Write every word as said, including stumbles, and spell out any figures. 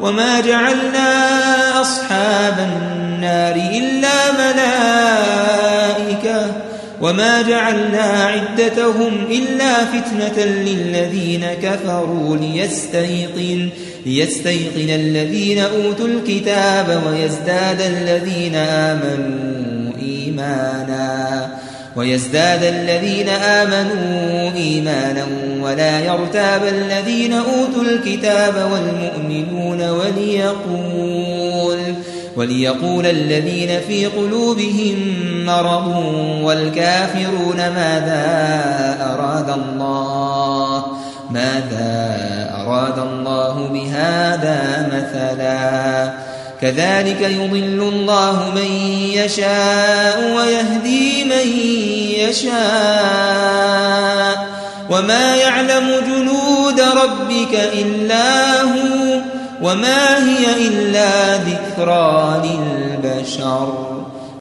وما جعلنا أصحاب النار إلا ملائكة وما جعلنا عدتهم إلا فتنة للذين كفروا ليستيقن, ليستيقن الذين أوتوا الكتاب ويزداد الذين آمنوا إيمانا ويزداد الذين آمنوا إيمانا ولا يرتاب الذين أوتوا الكتاب والمؤمنون وليقول وليقول الذين في قلوبهم مرض والكافرون ماذا أراد الله ماذا أراد الله بهذا مثلا كذلك يضل الله من يشاء ويهدي من يشاء وما يعلم جنود ربك إلا هو وما هي إلا ذكرى للبشر.